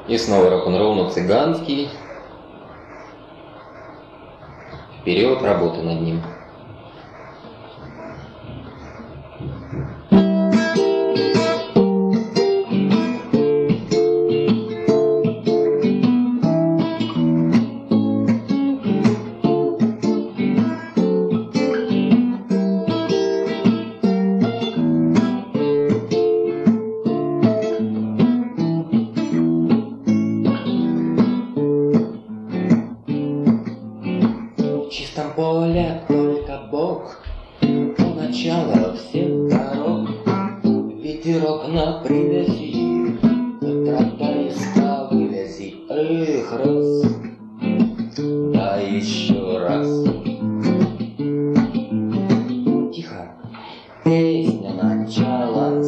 И снова рок-н-ролл, но цыганский. Вперед, работы над ним. В чистом поле только Бог у начала всех дорог. Ветерок на привязи, тракториста вывези. Эх, раз, да еще раз. Тихо, песня началась.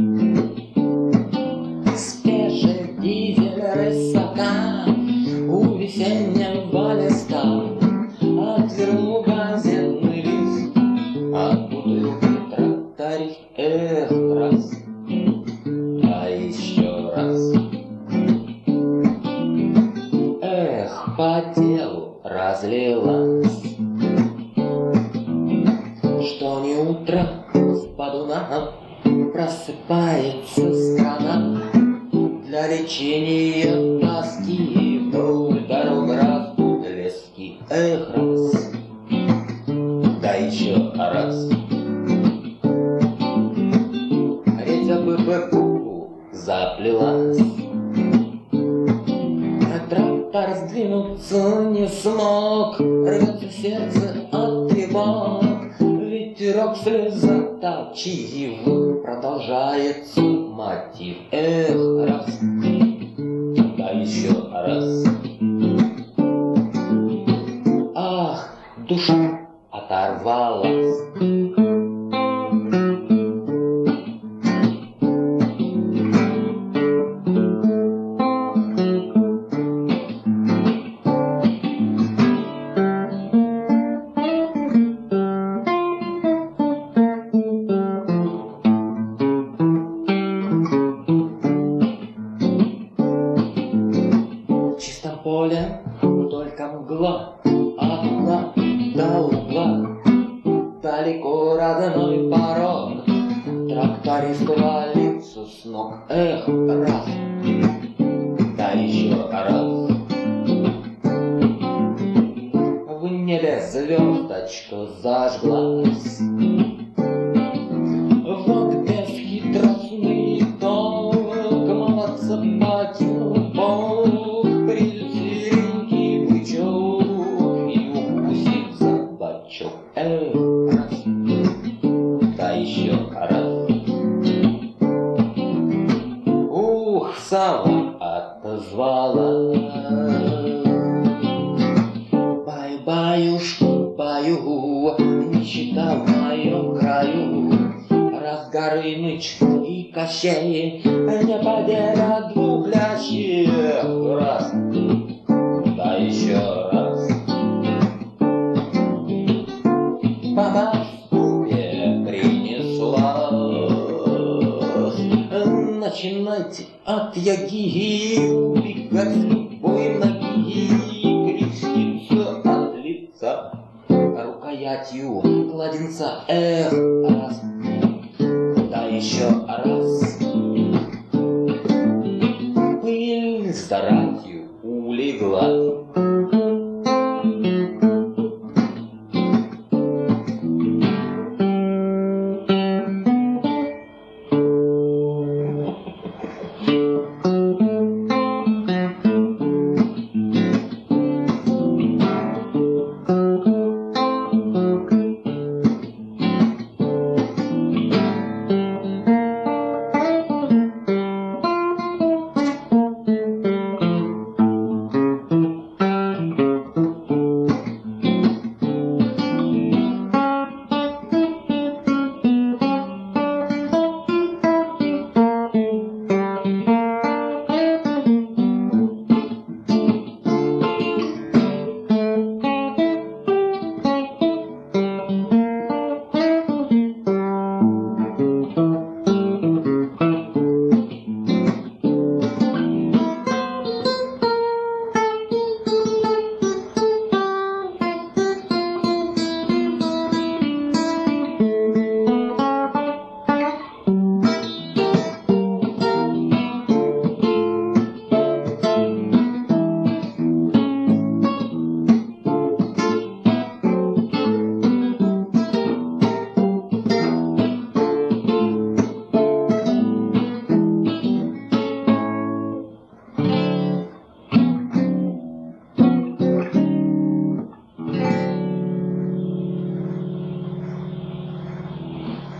Свежий дизель рысака у весеннего листа. Отвернул газетный лист от бутылки тракторист. Эх, раз, а еще раз. Эх, по телу разлилась, что не утро спаду нам просыпается страна. Для лечения тоски вдоль дорог растут лески. Эх, раз, да еще раз. Редя ББ заплелась, а трактор сдвинуться не смог. Рвется сердце от тревог, ветерок слезоточив, продолжается мотив. Эх, раз, да еще раз. Ах, душа оторвалась. В чистом поле только мгла от угла до угла. Далеко родной порог, тракторист валится с ног. Эх, раз, да еще раз. В небе звездочка зажглась. Вот бесхитростный итог, молодца покинул Бог. Придет серенький бычок и укусит за бочок. Эх, раз, да еще раз. Ух, сама отозвалась. Баю-баюшку, баю, нищета в моем краю. Раз Горыныч и Кощей не поделят двух лящей. Раз, да еще раз. Баба в ступе принесла. Начинайте от яги, убегать с любой ноги, креститься от лица рукоятью кладенца. Эх, раз,